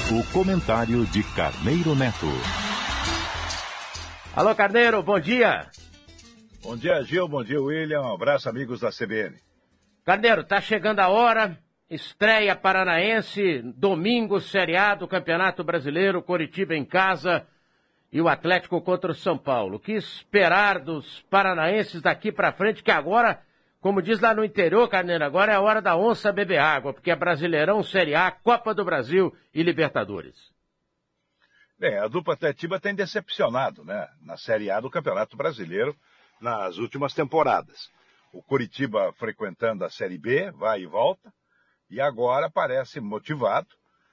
O comentário de Carneiro Neto. Alô, Carneiro, bom dia. Bom dia, Gil, bom dia, William. Um abraço, amigos da CBN. Carneiro, tá chegando a hora, estreia paranaense, domingo, Série A do Campeonato Brasileiro, Coritiba em casa e o Atlético contra o São Paulo. O que esperar dos paranaenses daqui pra frente, que agora, como diz lá no interior, Carneiro, agora é a hora da onça beber água, porque é Brasileirão, Série A, Copa do Brasil e Libertadores. Bem, a dupla Atletiba tem decepcionado, né, na Série A do Campeonato Brasileiro nas últimas temporadas. O Coritiba frequentando a Série B, vai e volta, e agora parece motivado,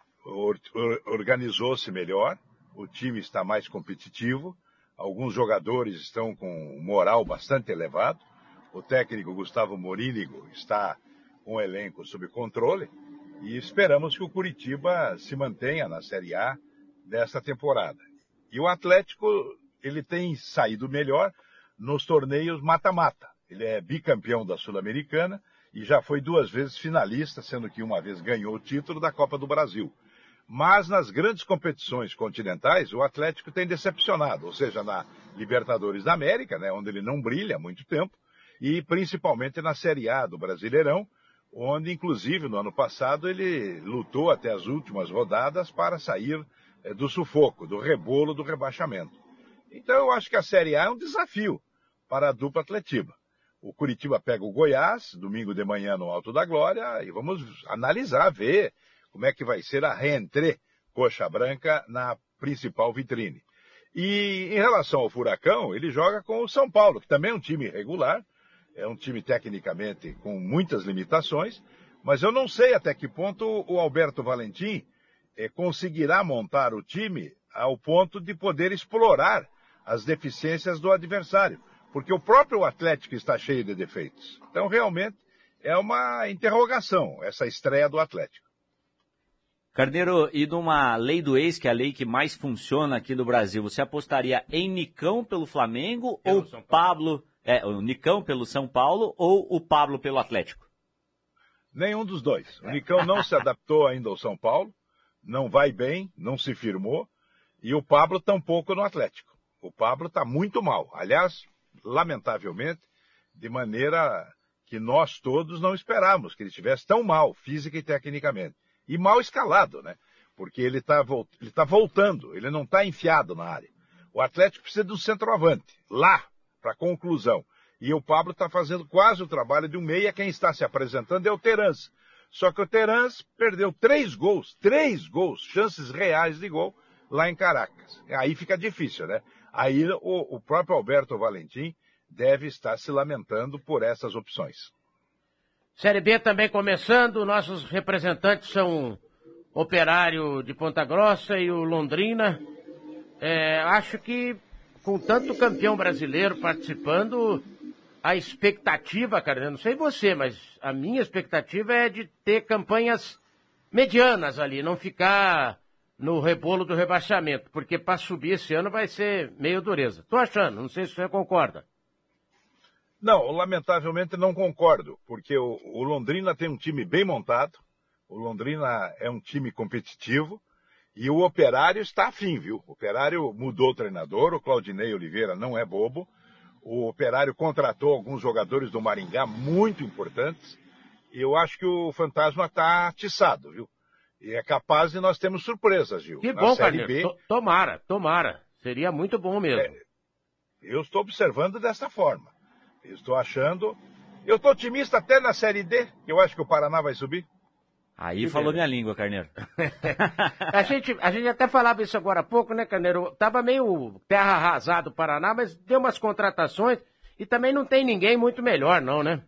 organizou-se melhor, o time está mais competitivo, alguns jogadores estão com um moral bastante elevado, o técnico Gustavo Morínigo está com o elenco sob controle, e esperamos que o Coritiba se mantenha na Série A dessa temporada. E o Atlético, ele tem saído melhor nos torneios mata-mata. Ele é bicampeão da Sul-Americana e já foi 2 vezes finalista, sendo que uma vez ganhou o título da Copa do Brasil. Mas nas grandes competições continentais, o Atlético tem decepcionado, ou seja, na Libertadores da América, né, onde ele não brilha há muito tempo, e principalmente na Série A do Brasileirão, onde inclusive no ano passado ele lutou até as últimas rodadas para sair do sufoco, do rebolo do rebaixamento. Então eu acho que a Série A é um desafio para a dupla Atletiba. O Coritiba pega o Goiás, domingo de manhã no Alto da Glória, e vamos analisar, ver como é que vai ser a reentrée coxa branca na principal vitrine. E em relação ao Furacão, ele joga com o São Paulo, que também é um time irregular, é um time tecnicamente com muitas limitações, mas eu não sei até que ponto o Alberto Valentim conseguirá montar o time ao ponto de poder explorar as deficiências do adversário, porque o próprio Atlético está cheio de defeitos. Então, realmente, é uma interrogação essa estreia do Atlético. Carneiro, e numa lei do ex, que é a lei que mais funciona aqui no Brasil, você apostaria em Nicão pelo Flamengo ou Pablo, o Nicão pelo São Paulo ou o Pablo pelo Atlético? Nenhum dos dois. O Nicão não se adaptou ainda ao São Paulo, não vai bem, não se firmou, e o Pablo tampouco no Atlético. O Pablo está muito mal. Aliás, lamentavelmente, de maneira que nós todos não esperávamos que ele estivesse tão mal, física e tecnicamente. E mal escalado, né? Porque ele tá voltando, ele não está enfiado na área. O Atlético precisa de um centroavante, lá, para conclusão. E o Pablo está fazendo quase o trabalho de um meia, quem está se apresentando é o Terans. Só que o Terans perdeu 3 gols, chances reais de gol, lá em Caracas. Aí fica difícil, né? Aí o próprio Alberto Valentim deve estar se lamentando por essas opções. Série B também começando, nossos representantes são o Operário de Ponta Grossa e o Londrina. Acho que com tanto campeão brasileiro participando, a expectativa, cara, não sei você, mas a minha expectativa é de ter campanhas medianas ali, não ficar no rebolo do rebaixamento, porque para subir esse ano vai ser meio dureza. Tô achando, não sei se você concorda. Não, lamentavelmente não concordo, porque o Londrina tem um time bem montado, o Londrina é um time competitivo, e o Operário está afim, viu? O Operário mudou o treinador, o Claudinei Oliveira não é bobo, o Operário contratou alguns jogadores do Maringá muito importantes, e eu acho que o fantasma está atiçado, viu? E é capaz de nós termos surpresas, Gil. Que bom, Carneiro. Tomara. Seria muito bom mesmo. Eu estou observando dessa forma. Eu estou achando... Eu estou otimista até na Série D, que eu acho que o Paraná vai subir. Aí que falou minha língua, Carneiro. a gente até falava isso agora há pouco, né, Carneiro? Tava meio terra arrasada o Paraná, mas deu umas contratações e também não tem ninguém muito melhor, não, né?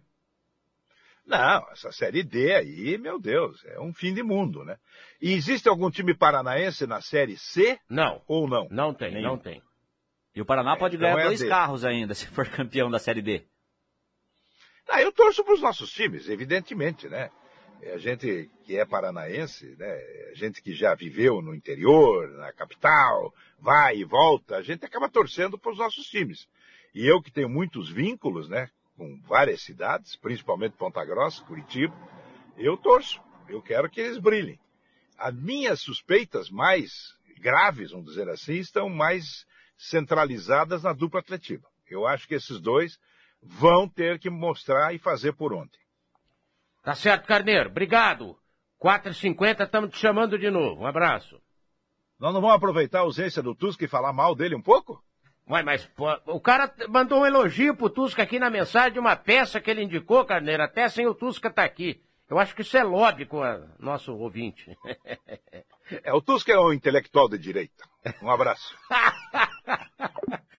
Não, essa Série D aí, meu Deus, é um fim de mundo, né? E existe algum time paranaense na Série C? Não. Ou não? Não tem. E o Paraná pode ganhar 2 carros ainda, se for campeão da Série D. Eu torço para os nossos times, evidentemente, né? A gente que é paranaense, né? A gente que já viveu no interior, na capital, vai e volta, a gente acaba torcendo para os nossos times. E eu que tenho muitos vínculos, né? Com várias cidades, principalmente Ponta Grossa, Curitiba, eu torço. Eu quero que eles brilhem. As minhas suspeitas mais graves, vamos dizer assim, estão mais centralizadas na dupla atletiva. Eu acho que esses dois vão ter que mostrar e fazer por ontem. Tá certo, Carneiro. Obrigado. 4h50, estamos te chamando de novo. Um abraço. Nós não vamos aproveitar a ausência do Tusk e falar mal dele um pouco? Ué, mas pô, o cara mandou um elogio pro Tusk aqui na mensagem de uma peça que ele indicou, Carneiro, até sem o Tusk tá aqui. Eu acho que isso é lobby com o nosso ouvinte. O Tusk é um intelectual de direita. Um abraço.